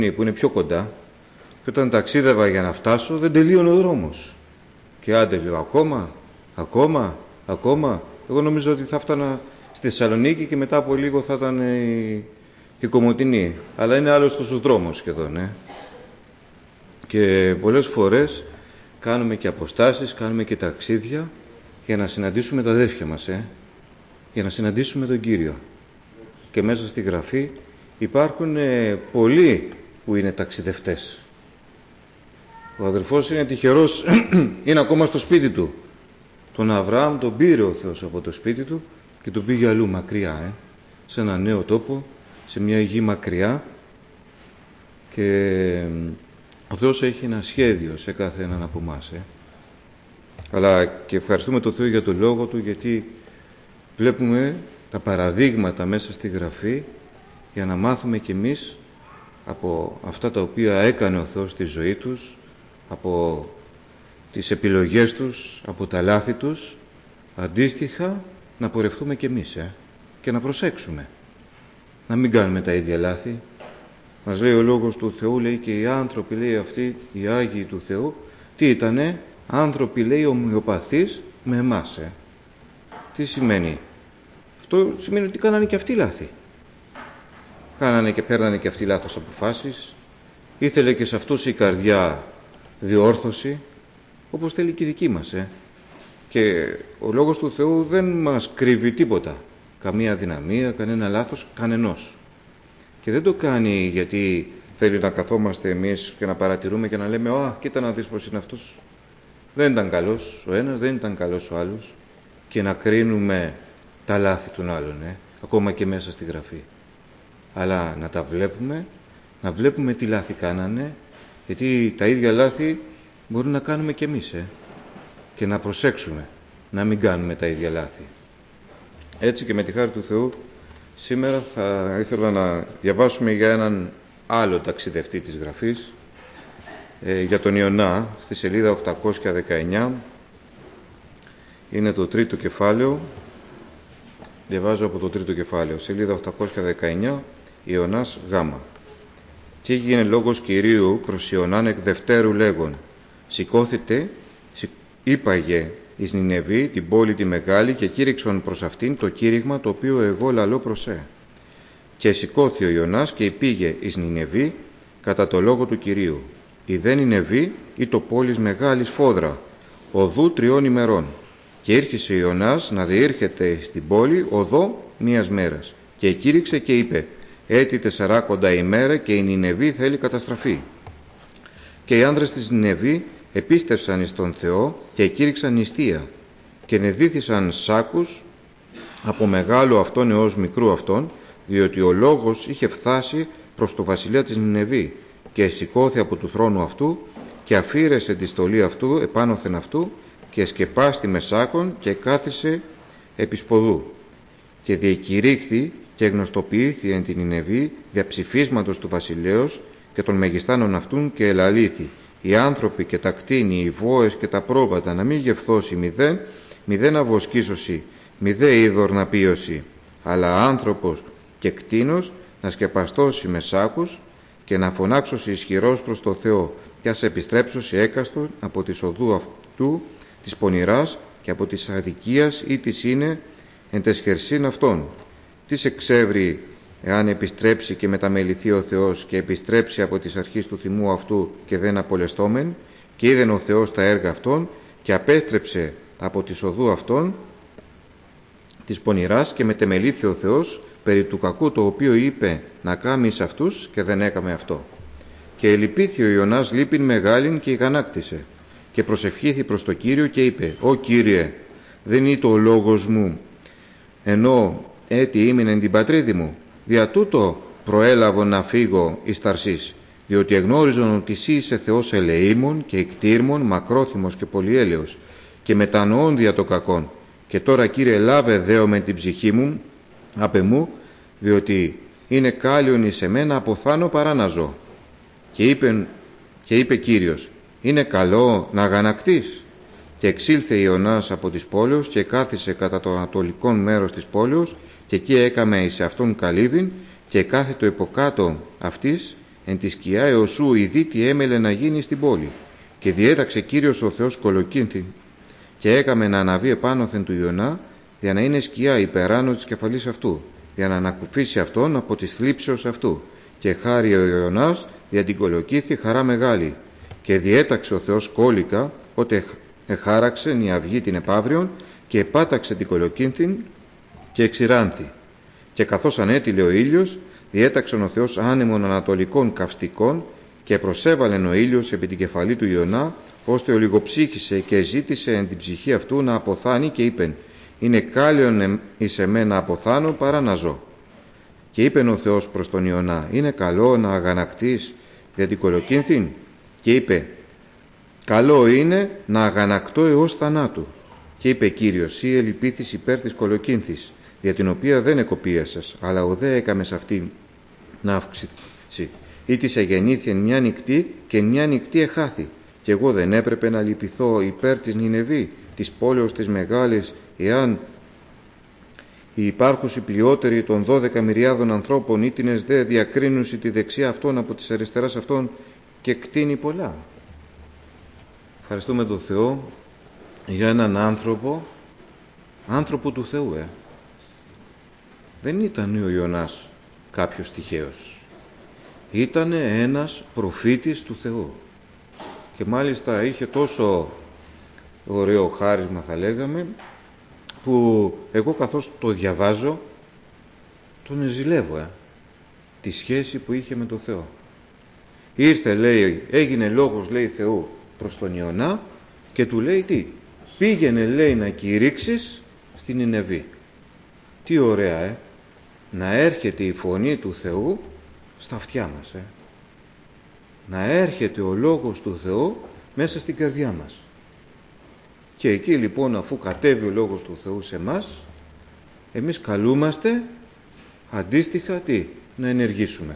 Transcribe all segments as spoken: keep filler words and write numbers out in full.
που είναι πιο κοντά, και όταν ταξίδευα για να φτάσω δεν τελείωνε ο δρόμος. Και άντε λέω, ακόμα, ακόμα, ακόμα. Εγώ νομίζω ότι θα φτάνα στη Θεσσαλονίκη και μετά από λίγο θα ήταν η, η Κομοτηνή. Αλλά είναι άλλος τόσο δρόμος σχεδόν. Ε. Και πολλές φορές κάνουμε και αποστάσεις, κάνουμε και ταξίδια για να συναντήσουμε τα αδέρφια μας. Ε. Για να συναντήσουμε τον Κύριο. Και μέσα στη Γραφή υπάρχουν ε, πολλοί που είναι ταξιδευτές. Ο αδερφός είναι τυχερός, είναι ακόμα στο σπίτι του. Τον Αβραάμ τον πήρε ο Θεός από το σπίτι του και τον πήγε αλλού μακριά, ε, σε ένα νέο τόπο, σε μια γη μακριά, και ο Θεός έχει ένα σχέδιο σε κάθε έναν από εμάς. Ε. Αλλά και ευχαριστούμε τον Θεό για τον Λόγο Του, γιατί βλέπουμε τα παραδείγματα μέσα στη Γραφή για να μάθουμε κι εμείς από αυτά τα οποία έκανε ο Θεός στη ζωή τους, από τις επιλογές τους, από τα λάθη τους, αντίστοιχα να πορευτούμε κι εμείς ε, και να προσέξουμε. Να μην κάνουμε τα ίδια λάθη. Μας λέει ο Λόγος του Θεού, λέει, και οι άνθρωποι, λέει, αυτοί, οι Άγιοι του Θεού, τι ήτανε? Άνθρωποι, λέει, ομοιοπαθείς με εμάς. Ε. Τι σημαίνει? Αυτό σημαίνει ότι κάνανε και αυτοί λάθη. Κάνανε και παίρνανε και αυτοί λάθος αποφάσεις. Ήθελε και σε αυτούς η καρδιά διόρθωση, όπως θέλει και η δική μας. Ε. Και ο Λόγος του Θεού δεν μας κρύβει τίποτα. Καμία αδυναμία, κανένα λάθος, κανενός. Και δεν το κάνει γιατί θέλει να καθόμαστε εμείς και να παρατηρούμε και να λέμε «Α, κοίτα να δεις πως είναι αυτός». Δεν ήταν καλός ο ένας, δεν ήταν καλός ο άλλος. Και να κρίνουμε τα λάθη των άλλων, ε, ακόμα και μέσα στη Γραφή. Αλλά να τα βλέπουμε, να βλέπουμε τι λάθη κάνανε, γιατί τα ίδια λάθη μπορούμε να κάνουμε κι εμείς, ε, και να προσέξουμε να μην κάνουμε τα ίδια λάθη. Έτσι και με τη χάρη του Θεού, σήμερα θα ήθελα να διαβάσουμε για έναν άλλο ταξιδευτή της Γραφής, ε, για τον Ιωνά, στη σελίδα οκτακόσια δεκαεννιά. Είναι το τρίτο κεφάλαιο. Διαβάζω από το τρίτο κεφάλαιο, σελίδα οκτακόσια δεκαεννιά, Ιωνάς Γ. Και έγινε λόγος Κυρίου προς Ιωνάν εκ δευτέρου λέγον, σηκώθητε, είπαγε εις Νινεβή, την πόλη τη μεγάλη, και κήρυξον προς αυτήν το κήρυγμα το οποίο εγώ λαλώ προς σε. Και σηκώθη ο Ιωνάς και πήγε εις Νινεβή κατά το λόγο του Κυρίου. Η δε Νινεβή ή το πόλης μεγάλης φόδρα, οδού τριών ημερών. Και ήρχισε ο Ιωνάς να διήρχεται στην πόλη οδό μίας μέρας. Και εκήρυξε και είπε, έτη τεσσαράκοντα ημέρα και η Νινεβή θέλει καταστραφή. Και οι άνδρες της Νινεβή επίστευσαν εις τον Θεό και εκήρυξαν νηστεία και νεδίθησαν σάκους από μεγάλο αυτόν έως μικρού αυτόν, διότι ο λόγος είχε φτάσει προς το βασιλέα της Νινεβή, και σηκώθη από του θρόνου αυτού και αφήρεσε τη στολή αυτού επάνωθεν αυτού και σκεπάστη με σάκων και κάθισε επί σποδού. Και διεκηρύχθη και γνωστοποιήθη εν την Νινεβή δια ψηφίσματος του βασιλέως και των μεγιστάνων αυτούν, και ελαλήθη οι άνθρωποι και τα κτίνη, οι βόες και τα πρόβατα να μην γευθώσει μηδέν, μηδέν αβοσκήσωση, μηδέ είδωρ να πίωση, αλλά άνθρωπος και κτίνος να σκεπαστώσει με σάκους και να φωνάξωση ισχυρός προς το Θεό, και ας επιστρέψωση έκαστον από της οδού αυτού της πονηράς και από της αδικίας ή της είναι εν τες χερσίν αυτών. Τις εξεύρει εάν επιστρέψει και μεταμεληθεί ο Θεός και επιστρέψει από της αρχής του θυμού αυτού και δεν απολεστόμεν, και είδεν ο Θεός τα έργα αυτών και απέστρεψε από της οδού αυτών της πονηράς και μετεμελήθη ο Θεός περί του κακού το οποίο είπε να κάνει σε αυτούς και δεν έκαμε αυτό. Και ελυπήθη ο Ιωνάς λύπην μεγάλην και ηγανάκτησε και προσευχήθη προς το Κύριο και είπε, «Ω Κύριε, δεν είναι ο λόγος μου, ενώ έτι ήμην την πατρίδη μου, δια τούτο προέλαβω να φύγω εις Ταρσής, διότι εγνώριζον ότι εσύ είσαι Θεός ελεήμων και εκτήρμων, μακρόθυμος και πολυέλεος, και μετανοών δια το κακόν. Και τώρα, Κύριε, λάβε δέο με την ψυχή μου απ' εμού, διότι είναι κάλιον εις εμένα αποθάνω παρά να ζω». Και είπε, και είπε Κύριος, «Είναι καλό να αγανακτείς?» Και εξήλθε Ιωνάς από της πόλεως και κάθισε κατά το ανατολικό μέρος της πόλεως, και εκεί έκαμε εις αυτόν καλύβην και κάθετο υποκάτω αυτής εν τη σκιά εωσού ειδεί τι έμελε να γίνει στην πόλη. Και διέταξε Κύριος ο Θεός κολοκύνθη και έκαμε να αναβεί επάνωθεν του Ιωνά, για να είναι σκιά υπεράνω της κεφαλής αυτού, για να ανακουφίσει αυτόν από της θλίψεως αυτού. Και χάρη ο Ιωνάς δια την κολοκύθη χαρά μεγάλη. Και διέταξε ο Θεός κόλικα, ότε εχάραξε η αυγή την επαύριον, και επάταξε την κολοκύνθην και εξηράνθη. Και καθώς ανέτειλε ο ήλιος, διέταξε ο Θεός άνεμων ανατολικών καυστικών, και προσέβαλεν ο ήλιος επί την κεφαλή του Ιωνά, ώστε ολιγοψύχησε και ζήτησε εν την ψυχή αυτού να αποθάνει, και είπεν: είναι κάλιον εις εμέ να αποθάνω παρά να ζω. Και είπεν ο Θεός προς τον Ιωνά: είναι καλό να αγανακτείς δια την κολοκύνθην? Και είπε: καλό είναι να αγανακτώ έως θανάτου. Και είπε Κύριος: σύ ελυπήθης υπέρ της κολοκύνθης, δια την οποία δεν εκοπίασας, αλλά ουδέ έκαμες αυτή να αυξηθεί. Ή της εγεννήθη μια νυχτή και μια νυχτή εχάθη. Και εγώ δεν έπρεπε να λυπηθώ υπέρ της Νινεβή, της πόλεως της μεγάλης, εάν η υπάρχουση πλειότερη των δώδεκα μυριάδων ανθρώπων ήτινες δε διακρίνουσι τη δεξιά αυτών από της αριστεράς αυτών και κτίνει πολλά. Ευχαριστούμε τον Θεό για έναν άνθρωπο, άνθρωπο του Θεού, ε. Δεν ήταν ο Ιωνάς κάποιος τυχαίος. Ήτανε ένας προφήτης του Θεού. Και μάλιστα είχε τόσο ωραίο χάρισμα, θα λέγαμε, που εγώ καθώς το διαβάζω τον ζηλεύω, ε, τη σχέση που είχε με τον Θεό. Ήρθε, λέει, έγινε λόγος, λέει, Θεού προς τον Ιωνά και του λέει τι? Πήγαινε, λέει, να κηρύξεις στην Νινεβή. Τι ωραία, ε, να έρχεται η φωνή του Θεού στα αυτιά μας, ε. Να έρχεται ο λόγος του Θεού μέσα στην καρδιά μας. Και εκεί λοιπόν, αφού κατέβει ο λόγος του Θεού σε μας, εμείς καλούμαστε αντίστοιχα τι? Να ενεργήσουμε.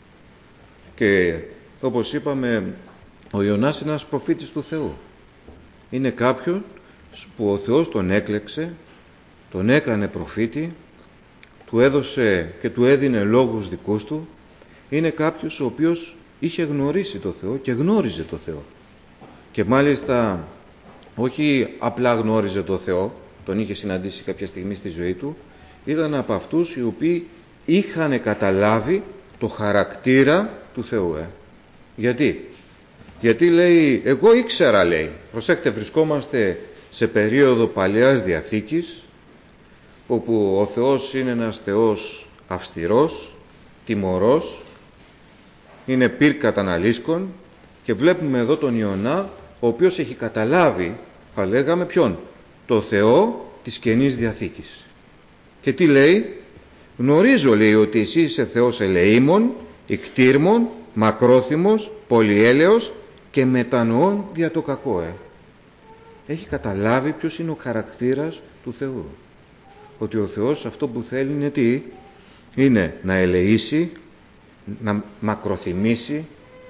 Και όπως είπαμε, ο Ιωνάς είναι ένας προφήτης του Θεού. Είναι κάποιον που ο Θεός τον έκλεξε, τον έκανε προφήτη, του έδωσε και του έδινε λόγους δικούς του. Είναι κάποιος ο οποίος είχε γνωρίσει το Θεό και γνώριζε το Θεό. Και μάλιστα όχι απλά γνώριζε το Θεό, τον είχε συναντήσει κάποια στιγμή στη ζωή του, ήταν από αυτούς οι οποίοι είχαν καταλάβει το χαρακτήρα του Θεού. Ε. Γιατί? Γιατί λέει, εγώ ήξερα, λέει, προσέξτε, βρισκόμαστε σε περίοδο Παλαιάς Διαθήκης, όπου ο Θεός είναι ένας Θεός αυστηρός, τιμωρός, είναι πυρ καταναλύσκων, και βλέπουμε εδώ τον Ιωνά, ο οποίος έχει καταλάβει, θα λέγαμε, ποιον? Το Θεό της Καινής Διαθήκης. Και τι λέει? Γνωρίζω, λέει, ότι εσύ είσαι Θεός ελεήμων, ικτήρμων, μακρόθυμος, πολυέλεος και μετανοών δια το κακό. Ε. Έχει καταλάβει ποιος είναι ο χαρακτήρας του Θεού. Ότι ο Θεός αυτό που θέλει είναι τι? Είναι να ελεήσει, να μακροθυμήσει,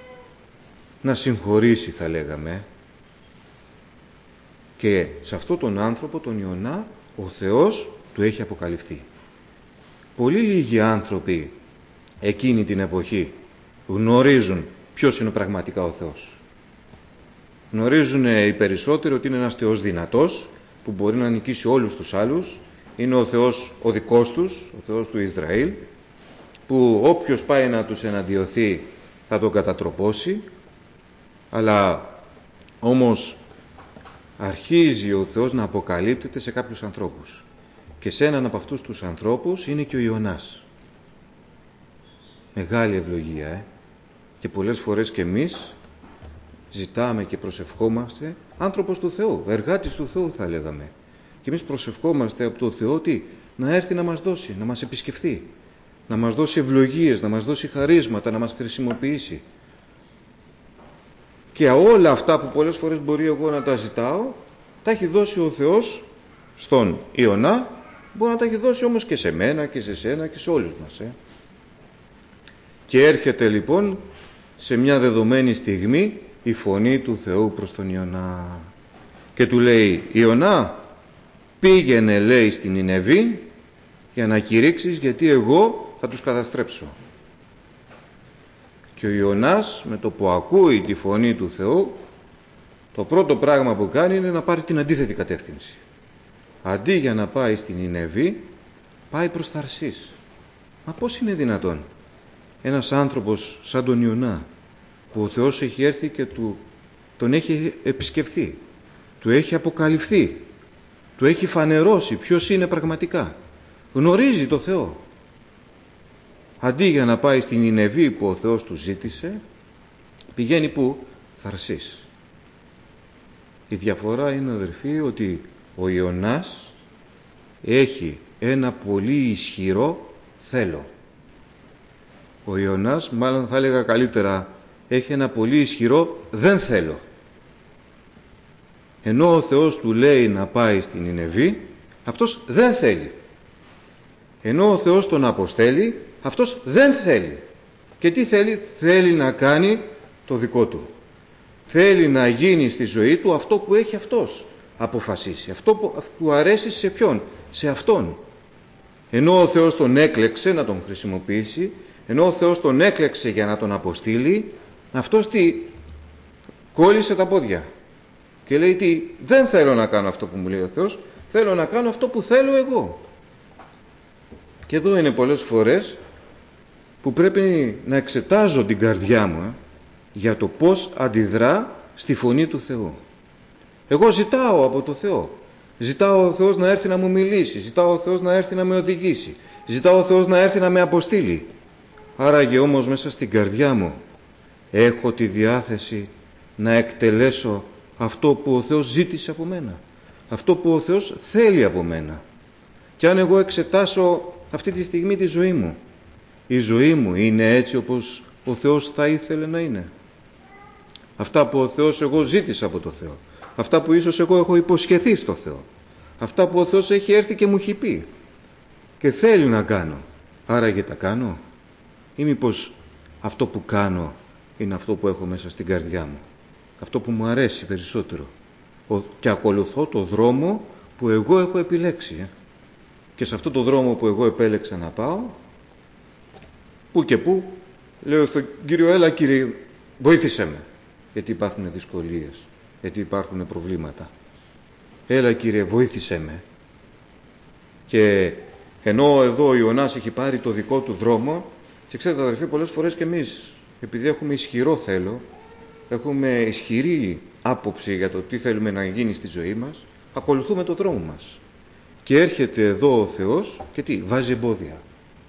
να συγχωρήσει, θα λέγαμε. Και σε αυτόν τον άνθρωπο, τον Ιωνά, ο Θεός του έχει αποκαλυφθεί. Πολύ λίγοι άνθρωποι εκείνη την εποχή γνωρίζουν ποιος είναι πραγματικά ο Θεός. Γνωρίζουν οι περισσότεροι ότι είναι ένας Θεός δυνατός, που μπορεί να νικήσει όλους τους άλλους. Είναι ο Θεός ο δικός τους, ο Θεός του Ισραήλ, που όποιος πάει να τους εναντιωθεί θα τον κατατροπώσει. Αλλά όμως αρχίζει ο Θεός να αποκαλύπτεται σε κάποιους ανθρώπους. Και σε έναν από αυτούς τους ανθρώπους είναι και ο Ιωνάς. Μεγάλη ευλογία, ε. Και πολλές φορές και εμείς ζητάμε και προσευχόμαστε, άνθρωπος του Θεού, εργάτης του Θεού θα λέγαμε. Και εμείς προσευχόμαστε από το Θεό τι? Να έρθει να μας δώσει, να μας επισκεφθεί, να μας δώσει ευλογίες, να μας δώσει χαρίσματα, να μας χρησιμοποιήσει. Και όλα αυτά που πολλές φορές μπορεί εγώ να τα ζητάω, τα έχει δώσει ο Θεός στον Ιωνά, μπορεί να τα έχει δώσει όμως και σε μένα και σε σένα και σε όλους μας. Ε. Και έρχεται λοιπόν σε μια δεδομένη στιγμή η φωνή του Θεού προς τον Ιωνά. Και του λέει, Ιωνά, πήγαινε, λέει, στην Νινεβή για να κηρύξεις, γιατί εγώ θα τους καταστρέψω. Και ο Ιωνάς με το που ακούει τη φωνή του Θεού, το πρώτο πράγμα που κάνει είναι να πάρει την αντίθετη κατεύθυνση. Αντί για να πάει στην Νινεβή, πάει προς Θαρσής. Μα πώς είναι δυνατόν ένας άνθρωπος σαν τον Ιωνά, που ο Θεός έχει έρθει και του, τον έχει επισκεφθεί, του έχει αποκαλυφθεί, του έχει φανερώσει ποιος είναι πραγματικά, γνωρίζει το Θεό, αντί για να πάει στην Νινεβή που ο Θεός του ζήτησε, πηγαίνει που? Θαρσής. Η διαφορά είναι, αδερφοί, ότι ο Ιωνάς έχει ένα πολύ ισχυρό θέλω. Ο Ιωνάς, μάλλον θα έλεγα καλύτερα, έχει ένα πολύ ισχυρό δεν θέλω. Ενώ ο Θεός του λέει να πάει στην Νινεβή, αυτός δεν θέλει. Ενώ ο Θεός τον αποστέλει, αυτός δεν θέλει. Και τι θέλει? Θέλει να κάνει το δικό του. Θέλει να γίνει στη ζωή του αυτό που έχει αυτός αποφασίσει. Αυτό που, που αρέσει σε ποιον? Σε αυτόν. Ενώ ο Θεός τον έκλεξε να τον χρησιμοποιήσει, ενώ ο Θεός τον έκλεξε για να τον αποστείλει, αυτός τι? Κόλλησε τα πόδια. Και λέει τι? Δεν θέλω να κάνω αυτό που μου λέει ο Θεός, θέλω να κάνω αυτό που θέλω εγώ. Και εδώ είναι πολλές φορές που πρέπει να εξετάζω την καρδιά μου ε, για το πώς αντιδρά στη φωνή του Θεού. Εγώ ζητάω από το Θεό. Ζητάω ο Θεός να έρθει να μου μιλήσει. Ζητάω ο Θεός να έρθει να με οδηγήσει. Ζητάω ο Θεός να έρθει να με αποστείλει. Άραγε όμως μέσα στην καρδιά μου έχω τη διάθεση να εκτελέσω αυτό που ο Θεός ζήτησε από μένα. Αυτό που ο Θεός θέλει από μένα. Και αν εγώ εξετάσω αυτή τη στιγμή τη ζωή μου, η ζωή μου είναι έτσι όπως ο Θεός θα ήθελε να είναι? Αυτά που ο Θεός εγώ ζήτησα από το Θεό. Αυτά που ίσως εγώ έχω υποσχεθεί στο Θεό. Αυτά που ο Θεός έχει έρθει και μου έχει πει και θέλει να κάνω. Άραγε τα κάνω? Ή μήπως αυτό που κάνω είναι αυτό που έχω μέσα στην καρδιά μου? Αυτό που μου αρέσει περισσότερο. Και ακολουθώ το δρόμο που εγώ έχω επιλέξει. Ε. Και σε αυτό το δρόμο που εγώ επέλεξα να πάω, που και που, λέω στον Κύριο, έλα Κύριε, βοήθησέ με. Γιατί υπάρχουν δυσκολίες, γιατί υπάρχουν προβλήματα. Έλα Κύριε, βοήθησέ με. Και ενώ εδώ ο Ιωνάς έχει πάρει το δικό του δρόμο, και ξέρετε αδερφοί, πολλές φορές και εμείς, επειδή έχουμε ισχυρό θέλω, έχουμε ισχυρή άποψη για το τι θέλουμε να γίνει στη ζωή μας, ακολουθούμε το δρόμο μας. Και έρχεται εδώ ο Θεός και τι? Βάζει εμπόδια.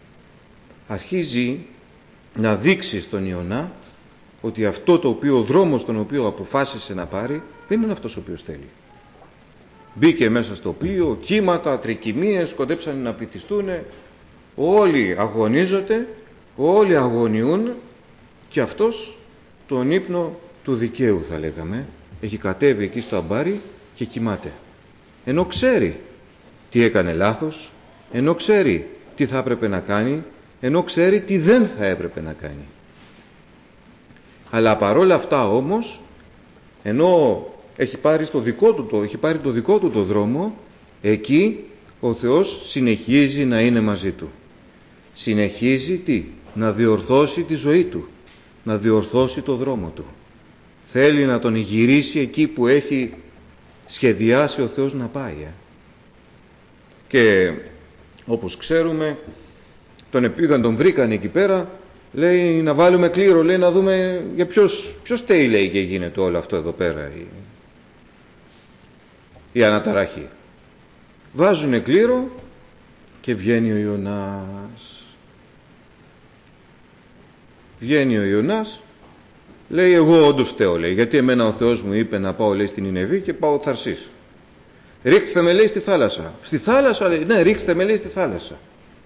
Αρχίζει να δείξει στον Ιωνά ότι αυτό το οποίο, ο δρόμος τον οποίο αποφάσισε να πάρει δεν είναι αυτός ο οποίος θέλει. Μπήκε μέσα στο πλοίο, κύματα, τρικυμίες, κοντέψαν να πληθυστούν, όλοι αγωνίζονται, όλοι αγωνιούν και αυτός τον ύπνο του δικαίου θα λέγαμε έχει κατέβει εκεί στο αμπάρι και κοιμάται. Ενώ ξέρει τι έκανε λάθος, ενώ ξέρει τι θα έπρεπε να κάνει, ενώ ξέρει τι δεν θα έπρεπε να κάνει. Αλλά παρόλα αυτά όμως, ενώ έχει πάρει, στο δικό του το, έχει πάρει το δικό του το δρόμο, εκεί ο Θεός συνεχίζει να είναι μαζί του. Συνεχίζει τι? Να διορθώσει τη ζωή του, να διορθώσει το δρόμο του. Θέλει να τον γυρίσει εκεί που έχει σχεδιάσει ο Θεός να πάει. Ε. Και όπως ξέρουμε, τον επήγαν, τον βρήκαν εκεί πέρα, λέει να βάλουμε κλήρο, λέει να δούμε για ποιος, ποιος στέει, λέει, και γίνεται όλο αυτό εδώ πέρα, η, η αναταραχή. Βάζουνε κλήρο και βγαίνει ο Ιωνάς. Βγαίνει ο Ιωνάς, λέει εγώ όντως φταίω, λέει, γιατί εμένα ο Θεός μου είπε να πάω, λέει, στην Νινεβή και πάω Θαρσής. Ρίξτε με, λέει, στη θάλασσα. Στη θάλασσα, λέει, ναι, ρίξτε με, λέει, στη θάλασσα.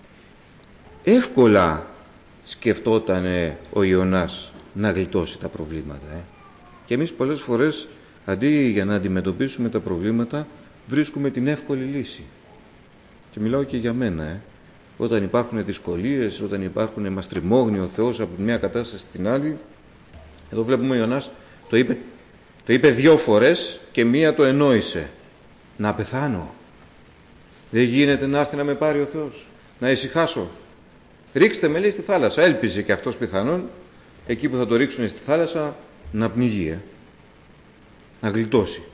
Εύκολα σκεφτόταν ο Ιωνάς να γλιτώσει τα προβλήματα. Ε. Και εμείς πολλές φορές, αντί για να αντιμετωπίσουμε τα προβλήματα, βρίσκουμε την εύκολη λύση. Και μιλάω και για μένα. Ε. Όταν υπάρχουν δυσκολίες, όταν υπάρχουν, μας τριμώγνει ο Θεός από μια κατάσταση στην άλλη, εδώ βλέπουμε ο Ιωνάς το είπε, το είπε δύο φορές και μία το ενόησε. Να πεθάνω. Δεν γίνεται να έρθει να με πάρει ο Θεός. Να ησυχάσω. Ρίξτε με, λέει, στη θάλασσα. Έλπιζε και αυτός πιθανόν εκεί που θα το ρίξουν στη θάλασσα να πνιγεί, ε, να γλιτώσει.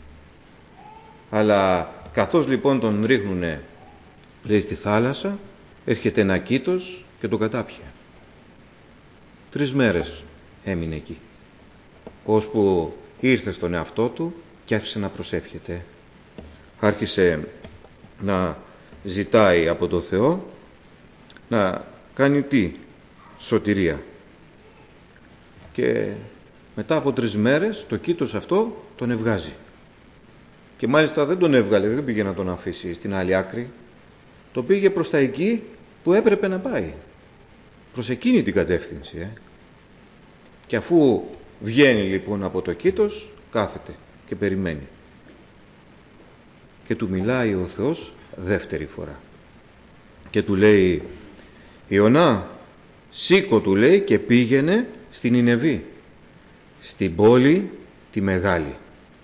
Αλλά καθώς λοιπόν τον ρίχνουνε, λέει, στη θάλασσα, έρχεται ένα κήτος και τον κατάπιε. Τρεις μέρες έμεινε εκεί, ώσπου ήρθε στον εαυτό του και άρχισε να προσεύχεται. Άρχισε να ζητάει από το Θεό να κάνει τι? Σωτηρία. Και μετά από τρεις μέρες το κήτος αυτό τον ευγάζει. Και μάλιστα δεν τον έβγαλε, δεν πήγε να τον αφήσει στην άλλη άκρη. Το πήγε προς τα εκεί που έπρεπε να πάει. Προς εκείνη την κατεύθυνση. Ε. Και αφού βγαίνει λοιπόν από το κήτος, κάθεται και περιμένει. Και του μιλάει ο Θεός δεύτερη φορά. Και του λέει, Ιωνά, σήκω, του λέει, και πήγαινε στην Νινεβή, στην πόλη τη μεγάλη.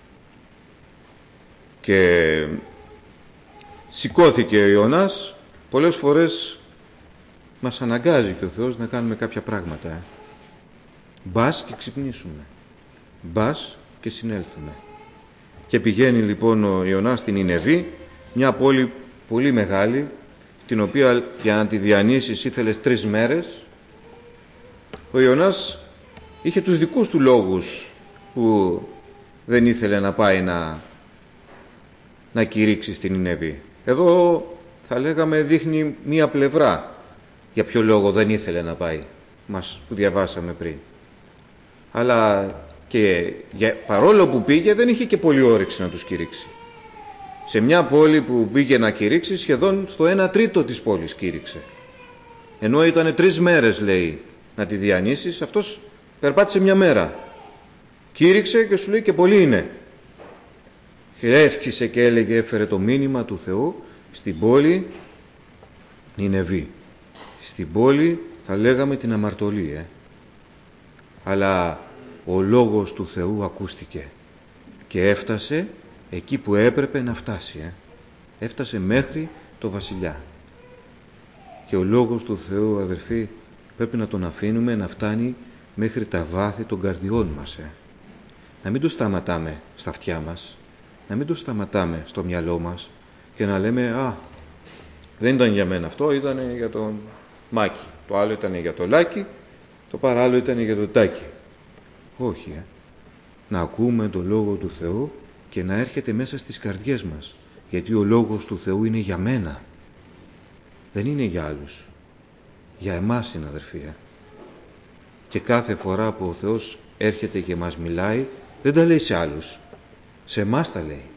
Και σηκώθηκε ο Ιωνάς. Πολλές φορές μας αναγκάζει και ο Θεός να κάνουμε κάποια πράγματα. Ε. Μπας και ξυπνήσουμε. Μπας και συνέλθουμε. Και πηγαίνει λοιπόν ο Ιωνάς στην Νινεβή, μια πόλη πολύ μεγάλη, την οποία για να τη διανύσεις ήθελες τρεις μέρες. Ο Ιωνάς είχε τους δικούς του λόγους που δεν ήθελε να πάει να, να κηρύξει στην Νινεβή. Εδώ θα λέγαμε δείχνει μία πλευρά για ποιο λόγο δεν ήθελε να πάει, μας που διαβάσαμε πριν. Αλλά και για, παρόλο που πήγε, δεν είχε και πολύ όρεξη να τους κηρύξει. Σε μια πόλη που πήγε να κηρύξει, σχεδόν στο ένα τρίτο της πόλης κήρυξε. Ενώ ήταν τρεις μέρες, λέει, να τη διανύσεις, αυτός περπάτησε μια μέρα. Κήρυξε και σου λέει και πολύ είναι. Και έρχισε και έλεγε, έφερε το μήνυμα του Θεού στην πόλη Νινεβή. Στην πόλη θα λέγαμε την αμαρτωλή, ε. Αλλά ο λόγος του Θεού ακούστηκε και έφτασε εκεί που έπρεπε να φτάσει. Ε. Έφτασε μέχρι το βασιλιά. Και ο λόγος του Θεού, αδερφοί, πρέπει να τον αφήνουμε να φτάνει μέχρι τα βάθη των καρδιών μας. Ε. Να μην το σταματάμε στα αυτιά μας, να μην το σταματάμε στο μυαλό μας και να λέμε «Α, δεν ήταν για μένα αυτό, ήταν για τον Μάκη, το άλλο ήταν για το Λάκη, το παράλληλο ήταν για το Τάκη». Όχι, ε. Να ακούμε το Λόγο του Θεού και να έρχεται μέσα στις καρδιές μας, γιατί ο Λόγος του Θεού είναι για μένα, δεν είναι για άλλους, για εμάς είναι, αδερφοί. Ε. Και κάθε φορά που ο Θεός έρχεται και μας μιλάει, δεν τα λέει σε άλλους, σε εμάς τα λέει.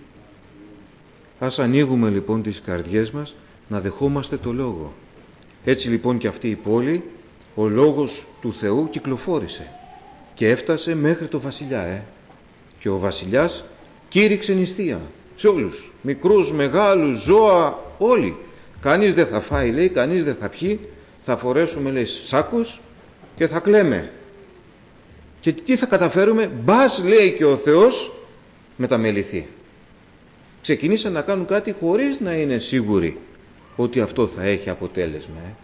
Ας ανοίγουμε λοιπόν τις καρδιές μας να δεχόμαστε το Λόγο. Έτσι λοιπόν και αυτή η πόλη, ο Λόγος του Θεού κυκλοφόρησε και έφτασε μέχρι το βασιλιά. Ε. Και ο βασιλιάς κήρυξε νηστεία σε όλους, μικρούς, μεγάλους, ζώα, όλοι. Κανείς δεν θα φάει, λέει, κανείς δεν θα πιει, θα φορέσουμε, λέει, σάκους και θα κλαίμε. Και τι θα καταφέρουμε? Μπας, λέει, και ο Θεός μεταμεληθεί. Ξεκινήσαν να κάνουν κάτι χωρίς να είναι σίγουροι ότι αυτό θα έχει αποτέλεσμα. Ε.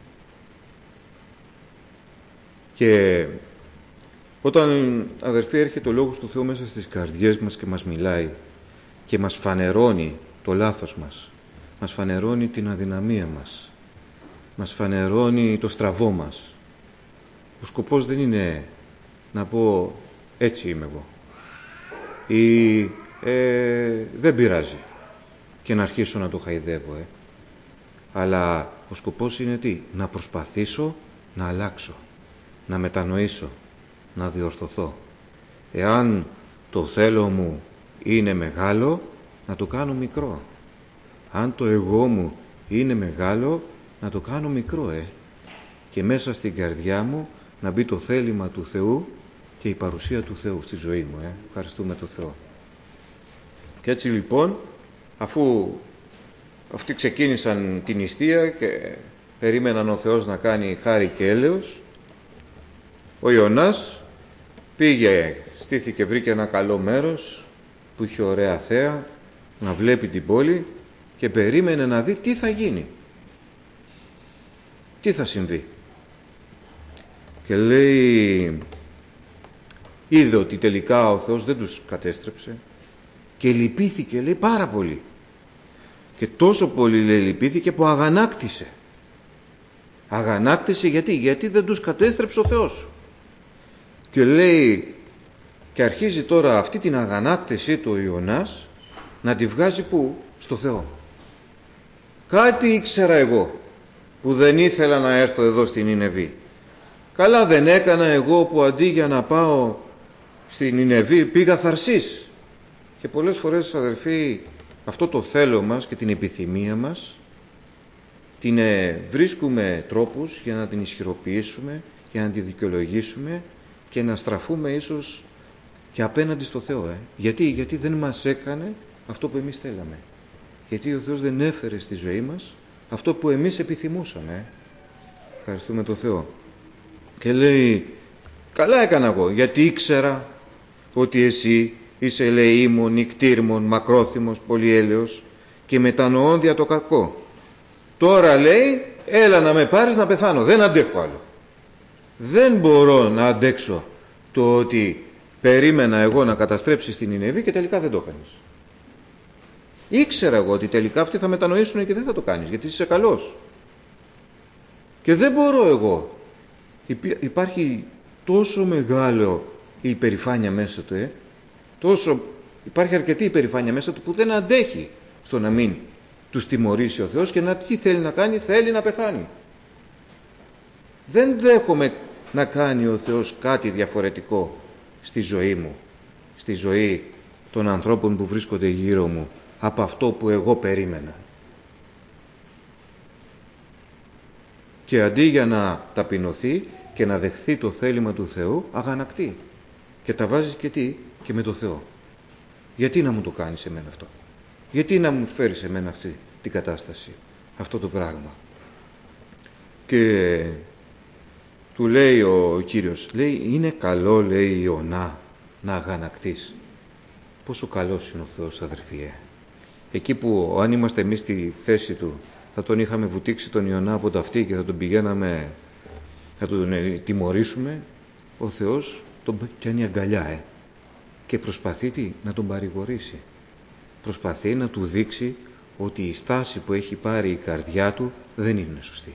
Και όταν, αδερφοί, έρχεται ο Λόγος του Θεού μέσα στις καρδιές μας και μας μιλάει και μας φανερώνει το λάθος μας, μας φανερώνει την αδυναμία μας, μας φανερώνει το στραβό μας, ο σκοπός δεν είναι να πω έτσι είμαι εγώ ή ε, δεν πειράζει και να αρχίσω να το χαϊδεύω, ε. αλλά ο σκοπός είναι τι? Να προσπαθήσω να αλλάξω, να μετανοήσω, να διορθωθώ. Εάν το θέλω μου είναι μεγάλο, να το κάνω μικρό. Αν το εγώ μου είναι μεγάλο, να το κάνω μικρό, ε. Και μέσα στην καρδιά μου να μπει το θέλημα του Θεού και η παρουσία του Θεού στη ζωή μου, ε. Ευχαριστούμε τον Θεό. Και έτσι λοιπόν, αφού αυτοί ξεκίνησαν την νηστεία και περίμεναν ο Θεός να κάνει χάρη και έλεος, ο Ιωνάς πήγε, στήθηκε, βρήκε ένα καλό μέρος που είχε ωραία θέα, να βλέπει την πόλη και περίμενε να δει τι θα γίνει, τι θα συμβεί. και λέει, είδε ότι τελικά ο Θεός δεν τους κατέστρεψε και λυπήθηκε, λέει, πάρα πολύ. Και τόσο πολύ, λέει, λυπήθηκε που αγανάκτησε. Αγανάκτησε γιατί, γιατί δεν τους κατέστρεψε ο Θεός. Και λέει, και αρχίζει τώρα αυτή την αγανάκτησή του ο Ιωνάς να τη βγάζει πού? Στο Θεό. Κάτι ήξερα εγώ που δεν ήθελα να έρθω εδώ στην Νινεβή. Καλά δεν έκανα εγώ που αντί για να πάω στην Νινεβή πήγα Θαρσής. Και πολλές φορές, αδερφοί, αυτό το θέλω μας και την επιθυμία μας την ε, βρίσκουμε τρόπους για να την ισχυροποιήσουμε, για να τη δικαιολογήσουμε και να στραφούμε ίσως και απέναντι στο Θεό. Ε. Γιατί, γιατί δεν μας έκανε αυτό που εμείς θέλαμε. Γιατί ο Θεός δεν έφερε στη ζωή μας αυτό που εμείς επιθυμούσαμε. Ε. Ευχαριστούμε τον Θεό. Και λέει, καλά έκανα εγώ, γιατί ήξερα ότι εσύ είσαι ελεήμων, νικτήρμων, μακρόθυμος, πολυέλεος και μετανοών δια το κακό. Τώρα λέει, έλα να με πάρεις να πεθάνω, δεν αντέχω άλλο. Δεν μπορώ να αντέξω το ότι περίμενα εγώ να καταστρέψεις την Νινεβή και τελικά δεν το έκανες. Ήξερα εγώ ότι τελικά αυτοί θα μετανοήσουν και δεν θα το κάνεις, γιατί είσαι καλός. Και δεν μπορώ εγώ. Υπάρχει τόσο μεγάλο η υπερηφάνεια μέσα του, ε? τόσο, υπάρχει αρκετή υπερηφάνεια μέσα του που δεν αντέχει στο να μην τους τιμωρήσει ο Θεός και να τι θέλει να κάνει, θέλει να πεθάνει. Δεν δέχομαι να κάνει ο Θεός κάτι διαφορετικό στη ζωή μου, στη ζωή των ανθρώπων που βρίσκονται γύρω μου, από αυτό που εγώ περίμενα. Και αντί για να ταπεινωθεί και να δεχθεί το θέλημα του Θεού, αγανακτεί. Και τα βάζει και τι? Και με το Θεό. Γιατί να μου το κάνεις εμένα αυτό? Γιατί να μου φέρεις εμένα αυτή την κατάσταση, αυτό το πράγμα? Και του λέει ο Κύριος, λέει, είναι καλό, λέει, Ιωνά, να αγανακτείς. Πόσο καλός είναι ο Θεός, αδερφοί. Εκεί που αν είμαστε εμείς στη θέση του, θα τον είχαμε βουτήξει τον Ιωνά από τα αυτή και θα τον πηγαίναμε, θα τον τιμωρήσουμε, ο Θεός τον πιάνει αγκαλιά ε, και προσπαθεί τι? Να τον παρηγορήσει. Προσπαθεί να του δείξει ότι η στάση που έχει πάρει η καρδιά του δεν είναι σωστή.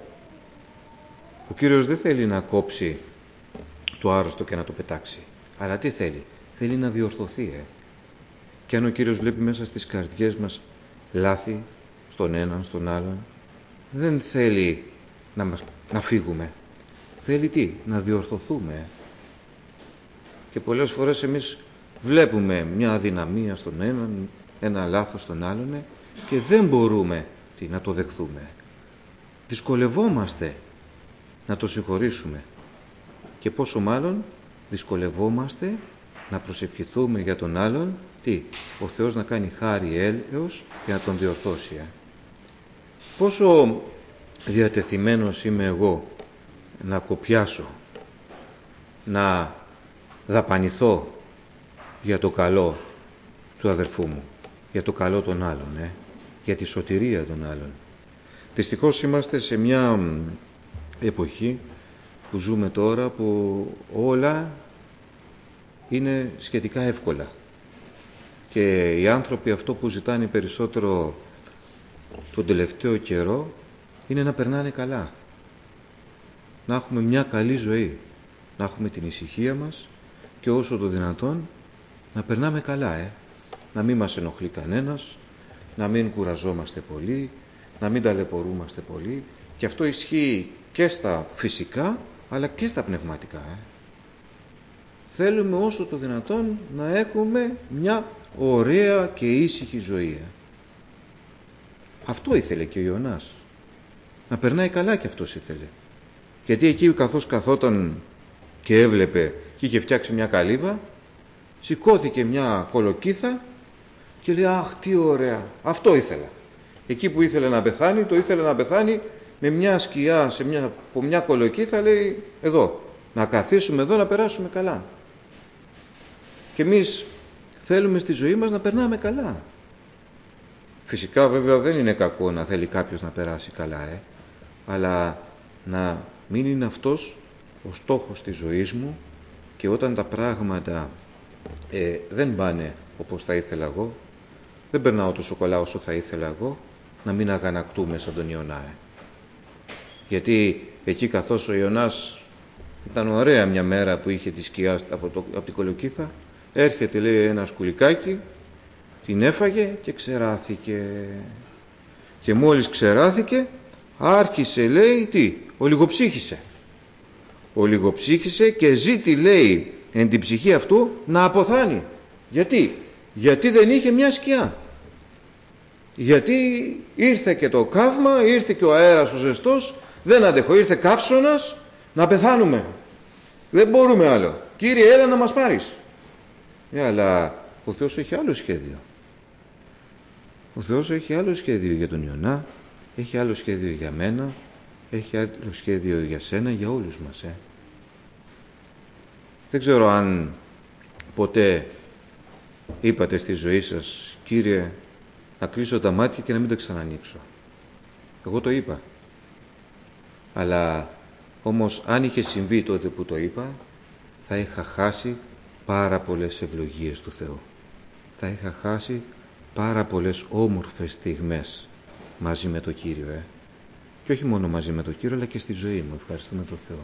Ο Κύριος δεν θέλει να κόψει το άρρωστο και να το πετάξει. Αλλά τι θέλει? Θέλει να διορθωθεί. Ε. Και αν ο Κύριος βλέπει μέσα στις καρδιές μας λάθη, στον έναν, στον άλλον, δεν θέλει να, μας, να φύγουμε. Θέλει τι? Να διορθωθούμε. Και πολλές φορές εμείς βλέπουμε μια αδυναμία στον έναν, ένα λάθος στον άλλον και δεν μπορούμε τι, να το δεχθούμε. Δυσκολευόμαστε να το συγχωρήσουμε. Και πόσο μάλλον δυσκολευόμαστε να προσευχηθούμε για τον άλλον, τι, ο Θεός να κάνει χάρη έλεος και να τον διορθώσει. Ε. Πόσο διατεθειμένος είμαι εγώ να κοπιάσω, να δαπανηθώ για το καλό του αδερφού μου, για το καλό των άλλων, ε, για τη σωτηρία των άλλων. Δυστυχώς είμαστε σε μια εποχή που ζούμε τώρα που όλα είναι σχετικά εύκολα και οι άνθρωποι αυτό που ζητάνε περισσότερο τον τελευταίο καιρό είναι να περνάνε καλά, να έχουμε μια καλή ζωή, να έχουμε την ησυχία μας και όσο το δυνατόν να περνάμε καλά, ε. να μην μας ενοχλεί κανένας, να μην κουραζόμαστε πολύ, να μην ταλαιπωρούμαστε πολύ, και αυτό ισχύει και στα φυσικά αλλά και στα πνευματικά. Ε. Θέλουμε όσο το δυνατόν να έχουμε μια ωραία και ήσυχη ζωή. Ε. Αυτό ήθελε και ο Ιωνάς. Να περνάει καλά κι αυτός ήθελε. Γιατί εκεί καθώς καθόταν και έβλεπε και είχε φτιάξει μια καλύβα, σηκώθηκε μια κολοκύθα και λέει, αχ τι ωραία, αυτό ήθελα. Εκεί που ήθελε να πεθάνει, το ήθελε να πεθάνει με μια σκιά σε μια, από μια κολοκύθα, λέει, εδώ, να καθίσουμε εδώ να περάσουμε καλά. Και εμείς θέλουμε στη ζωή μας να περνάμε καλά. Φυσικά βέβαια δεν είναι κακό να θέλει κάποιος να περάσει καλά, ε, αλλά να μην είναι αυτός ο στόχος της ζωής μου, και όταν τα πράγματα ε, δεν πάνε όπως θα ήθελα εγώ, δεν περνάω τόσο καλά όσο θα ήθελα εγώ, να μην αγανακτούμε σαν τον Ιωνά. Ε. Γιατί εκεί καθώς ο Ιωνάς ήταν ωραία μια μέρα που είχε τη σκιά από, το, από την κολοκύθα, έρχεται, λέει, ένα σκουλικάκι, την έφαγε και ξεράθηκε. Και μόλις ξεράθηκε, άρχισε, λέει, τι, ολιγοψύχησε. Ολιγοψύχησε και ζήτη, λέει, εν την ψυχή αυτού να αποθάνει. Γιατί? Γιατί δεν είχε μια σκιά. Γιατί ήρθε και το καύμα, ήρθε και ο αέρας ο ζεστός, δεν αντέχω, ήρθε καύσωνας, να πεθάνουμε. Δεν μπορούμε άλλο. Κύριε, έλα να μας πάρεις. Ε, αλλά ο Θεός έχει άλλο σχέδιο. Ο Θεός έχει άλλο σχέδιο για τον Ιωνά, έχει άλλο σχέδιο για μένα, έχει άλλο σχέδιο για σένα, για όλους μας. Ε. Δεν ξέρω αν ποτέ είπατε στη ζωή σας, Κύριε, να κλείσω τα μάτια και να μην τα ξανανοίξω. Εγώ το είπα. Αλλά όμως αν είχε συμβεί τότε που το είπα, θα είχα χάσει πάρα πολλές ευλογίες του Θεού. Θα είχα χάσει πάρα πολλές όμορφες στιγμές μαζί με το Κύριο. Ε. Και όχι μόνο μαζί με το Κύριο, αλλά και στη ζωή μου. Ευχαριστούμε τον Θεό.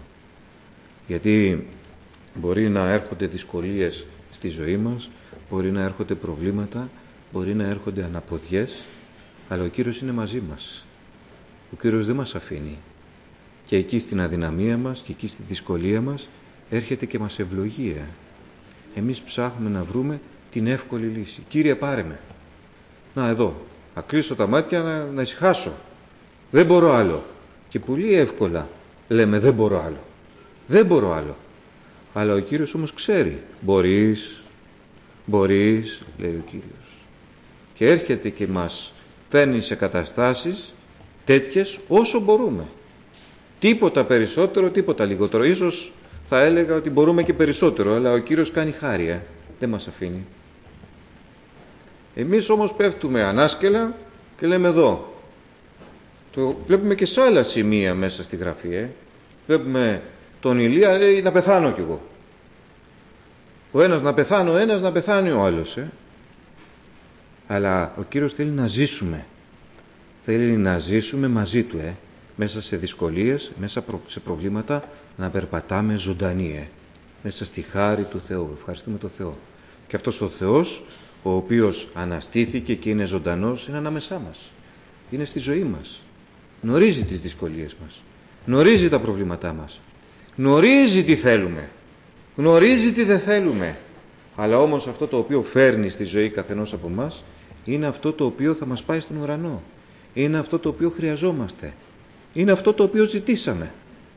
Γιατί μπορεί να έρχονται δυσκολίες στη ζωή μας, μπορεί να έρχονται προβλήματα, μπορεί να έρχονται αναποδιές, αλλά ο Κύριος είναι μαζί μας. Ο Κύριος δεν μας αφήνει. Και εκεί στην αδυναμία μας και εκεί στη δυσκολία μας έρχεται και μας ευλογεί. Ε. Εμείς ψάχνουμε να βρούμε την εύκολη λύση. Κύριε, πάρε με. Να, εδώ. Να κλείσω τα μάτια, να, να ησυχάσω. Δεν μπορώ άλλο. Και πολύ εύκολα λέμε δεν μπορώ άλλο. Δεν μπορώ άλλο. Αλλά ο Κύριος όμως ξέρει. Μπορείς, μπορείς, λέει ο Κύριος. Και έρχεται και μας φέρνει σε καταστάσεις τέτοιες όσο μπορούμε. Τίποτα περισσότερο, τίποτα λιγότερο. Ίσως θα έλεγα ότι μπορούμε και περισσότερο, αλλά ο Κύριος κάνει χάρη, ε. Δεν μας αφήνει. Εμείς όμως πέφτουμε ανάσκελα και λέμε εδώ. Το βλέπουμε και σε άλλα σημεία μέσα στη Γραφή. Ε. Βλέπουμε τον Ηλία, λέει, να πεθάνω κι εγώ. Ο ένας να πεθάνω, ο ένας να πεθάνει ο άλλος. Ε. Αλλά ο Κύριος θέλει να ζήσουμε. Θέλει να ζήσουμε μαζί Του. Ε. Μέσα σε δυσκολίες, μέσα σε προβλήματα, να περπατάμε ζωντανοί. Ε. Μέσα στη χάρη του Θεού. Ευχαριστούμε τον Θεό. Και αυτός ο Θεός, ο οποίος αναστήθηκε και είναι ζωντανός, είναι ανάμεσά μας. Είναι στη ζωή μας. Γνωρίζει τις δυσκολίες μας. Γνωρίζει τα προβλήματά μας. Γνωρίζει τι θέλουμε. Γνωρίζει τι δεν θέλουμε. Αλλά όμως αυτό το οποίο φέρνει στη ζωή καθενός από μας είναι αυτό το οποίο θα μας πάει στον ουρανό. Είναι αυτό το οποίο χρειαζόμαστε. Είναι αυτό το οποίο ζητήσαμε.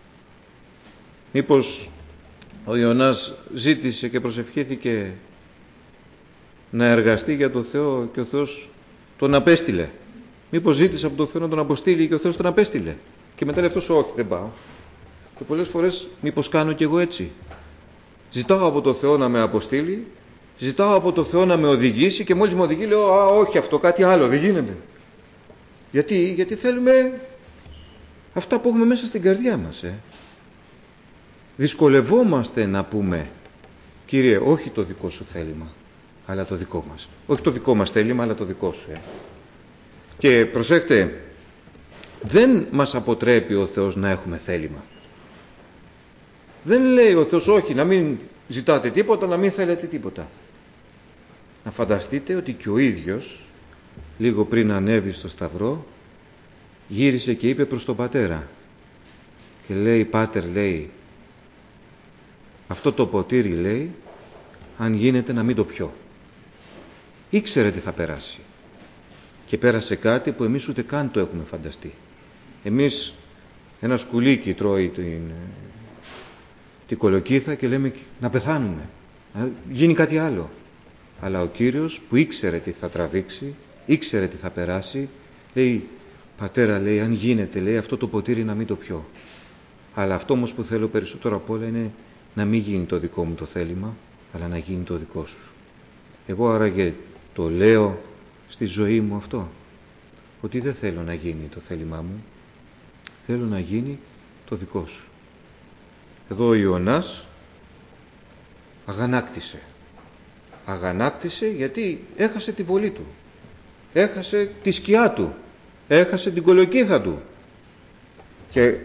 Μήπως ο Ιωνάς ζήτησε και προσευχήθηκε να εργαστεί για τον Θεό και ο Θεός τον απέστειλε. Μήπως ζήτησε από τον Θεό να τον αποστείλει και ο Θεός τον απέστειλε. Και μετά λέει αυτός, όχι, δεν πάω. Και πολλές φορές μήπως κάνω κι εγώ έτσι. Ζητάω από τον Θεό να με αποστείλει, ζητάω από τον Θεό να με οδηγήσει και μόλις με οδηγεί λέω, α, όχι αυτό, κάτι άλλο, δεν γίνεται. Γιατί, γιατί θέλουμε αυτά που έχουμε μέσα στην καρδιά μας. Ε. Δυσκολευόμαστε να πούμε, Κύριε, όχι το δικό σου θέλημα, αλλά το δικό μας. Όχι το δικό μας θέλημα, αλλά το δικό σου. Ε. Και προσέξτε, δεν μας αποτρέπει ο Θεός να έχουμε θέλημα. Δεν λέει ο Θεός, όχι, να μην ζητάτε τίποτα, να μην θέλετε τίποτα. Να φανταστείτε ότι και ο ίδιος, λίγο πριν ανέβει στο Σταυρό, γύρισε και είπε προς τον Πατέρα. Και λέει, Πάτερ, λέει, αυτό το ποτήρι, λέει, αν γίνεται να μην το πιω. Ήξερε τι θα περάσει. Και πέρασε κάτι που εμείς ούτε καν το έχουμε φανταστεί. Εμείς ένα σκουλίκι τρώει την, την κολοκύθα και λέμε να πεθάνουμε. Να γίνει κάτι άλλο. Αλλά ο Κύριος που ήξερε τι θα τραβήξει, ήξερε τι θα περάσει, λέει, Πατέρα, λέει, αν γίνεται, λέει, αυτό το ποτήρι να μην το πιω. Αλλά αυτό όμως που θέλω περισσότερο απ' όλα είναι να μην γίνει το δικό μου το θέλημα, αλλά να γίνει το δικό σου. Εγώ άραγε το λέω στη ζωή μου αυτό, ότι δεν θέλω να γίνει το θέλημά μου, θέλω να γίνει το δικό σου. εδώ ο Ιωνάς αγανάκτησε. Αγανάκτησε γιατί έχασε τη βολή του. Έχασε τη σκιά του. Έχασε την κολοκύθα του. Και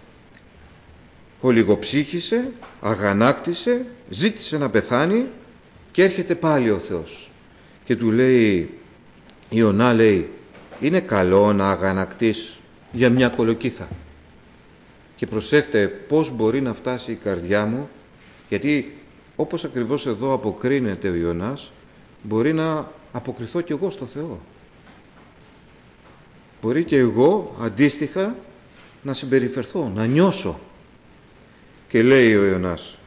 ολιγοψύχησε, αγανάκτησε, ζήτησε να πεθάνει και έρχεται πάλι ο Θεός. Και του λέει, Ιωνά λέει, είναι καλό να αγανακτείς για μια κολοκύθα. Και προσέχτε πώς μπορεί να φτάσει η καρδιά μου, γιατί όπως ακριβώς εδώ αποκρίνεται ο Ιωνάς, μπορεί να αποκριθώ κι εγώ στο Θεό. Μπορεί και εγώ αντίστοιχα να συμπεριφερθώ, να νιώσω. Και λέει ο Ιωνάς,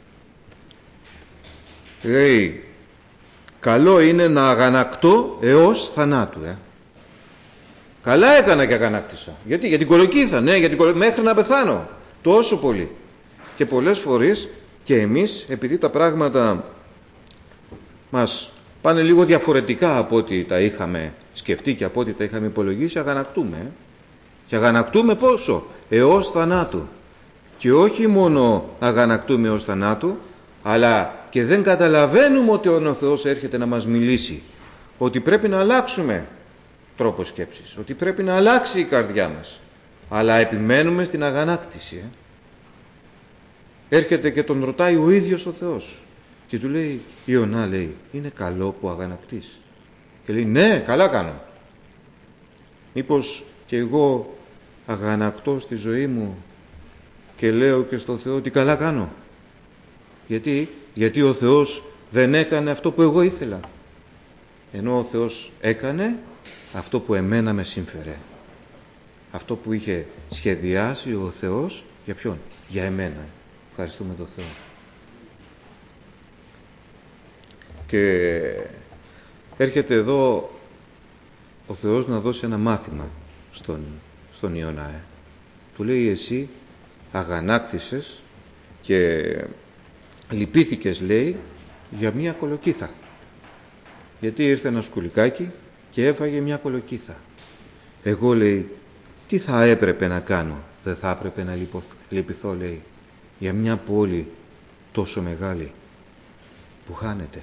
λέει, καλό είναι να αγανακτώ έως θανάτου. Ε. Καλά έκανα και αγανάκτησα. Γιατί, για την κολοκύθα, ναι, για την κολο... μέχρι να πεθάνω. Τόσο πολύ. Και πολλές φορές και εμείς, επειδή τα πράγματα μας πάνε λίγο διαφορετικά από ό,τι τα είχαμε σκεφτεί και από ό,τι τα είχαμε υπολογίσει, αγανακτούμε. Ε. Και αγανακτούμε πόσο? Έως θανάτου. Και όχι μόνο αγανακτούμε έως θανάτου, αλλά και δεν καταλαβαίνουμε ότι ο Θεός έρχεται να μας μιλήσει. Ότι πρέπει να αλλάξουμε τρόπο σκέψης. Ότι πρέπει να αλλάξει η καρδιά μας. Αλλά επιμένουμε στην αγανάκτηση. Ε. Έρχεται και τον ρωτάει ο ίδιος ο Θεός. Και του λέει, Ιωνά λέει, είναι καλό που αγανακτείς? Και λέει, ναι, καλά κάνω. Μήπως και εγώ αγανακτώ στη ζωή μου και λέω και στο Θεό ότι καλά κάνω? Γιατί, γιατί ο Θεός δεν έκανε αυτό που εγώ ήθελα. Ενώ ο Θεός έκανε αυτό που εμένα με σύμφερε. Αυτό που είχε σχεδιάσει ο Θεός για ποιον? Για εμένα. Ευχαριστούμε τον Θεό. Και έρχεται εδώ ο Θεός να δώσει ένα μάθημα στον, στον Ιωνά. Ε. Του λέει, εσύ αγανάκτησες και λυπήθηκες, λέει, για μια κολοκύθα. Γιατί ήρθε ένα σκουλικάκι και έφαγε μια κολοκύθα. Εγώ, λέει, τι θα έπρεπε να κάνω? Δεν θα έπρεπε να λυπηθώ, λέει, για μια πόλη τόσο μεγάλη που χάνεται?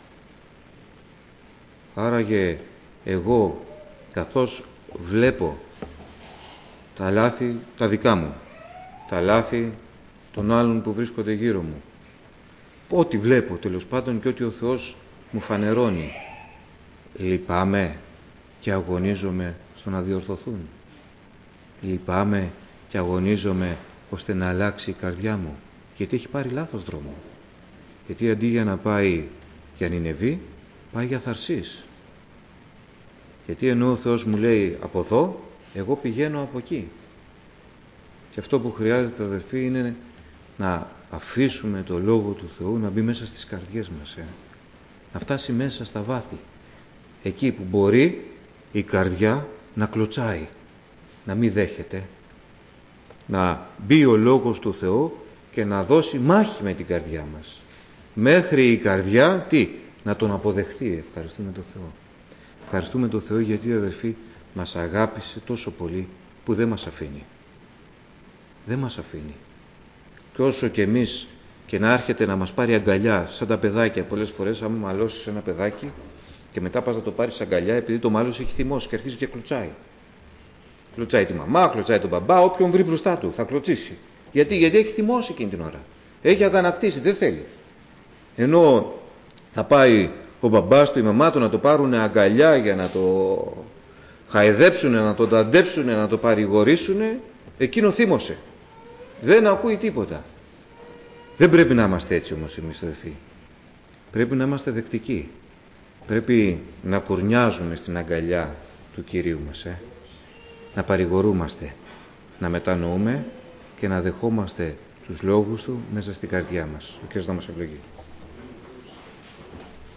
Άραγε εγώ, καθώς βλέπω τα λάθη τα δικά μου, τα λάθη των άλλων που βρίσκονται γύρω μου, ό,τι βλέπω τέλος πάντων και ό,τι ο Θεός μου φανερώνει, λυπάμαι και αγωνίζομαι στο να διορθωθούν? Λυπάμαι και αγωνίζομαι ώστε να αλλάξει η καρδιά μου, γιατί έχει πάρει λάθος δρόμο? Γιατί αντί για να πάει για Νινεβή, πάει για Θαρσής. Γιατί ενώ ο Θεός μου λέει από εδώ, εγώ πηγαίνω από εκεί. Και αυτό που χρειάζεται, αδερφοί, είναι να αφήσουμε το Λόγο του Θεού να μπει μέσα στις καρδιές μας. Ε. Να φτάσει μέσα στα βάθη. Εκεί που μπορεί η καρδιά να κλωτσάει, να μην δέχεται. Να μπει ο Λόγος του Θεού και να δώσει μάχη με την καρδιά μας. Μέχρι η καρδιά, τι? Να τον αποδεχθεί. Ευχαριστούμε τον Θεό. Ευχαριστούμε τον Θεό γιατί, αδερφοί, μας αγάπησε τόσο πολύ που δεν μας αφήνει. Δεν μας αφήνει. Και όσο και εμείς και να έρχεται να μας πάρει αγκαλιά, σαν τα παιδάκια πολλές φορές, άμα μαλώσεις ένα παιδάκι και μετά πας να το πάρεις αγκαλιά, επειδή το μάλλον έχει θυμώσει και αρχίζει και κλωτσάει. Κλωτσάει τη μαμά, κλωτσάει τον μπαμπά, όποιον βρει μπροστά του θα κλωτσίσει. Γιατί, γιατί έχει θυμώσει εκείνη την ώρα. Έχει αγανακτήσει, δεν θέλει. Ενώ θα πάει ο μπαμπάς του, η μαμά του να το πάρουν αγκαλιά για να το χαϊδέψουν, να το ταντέψουν, να το παρηγορήσουν, εκείνο θύμωσε. Δεν ακούει τίποτα. Δεν πρέπει να είμαστε έτσι όμως εμείς, αδελφοί. Πρέπει να είμαστε δεκτικοί. Πρέπει να κουρνιάζουμε στην αγκαλιά του Κυρίου μας. Ε? Να παρηγορούμαστε, να μετανοούμε και να δεχόμαστε τους λόγους Του μέσα στην καρδιά μας. Ο Κύριος να μας ευλογεί.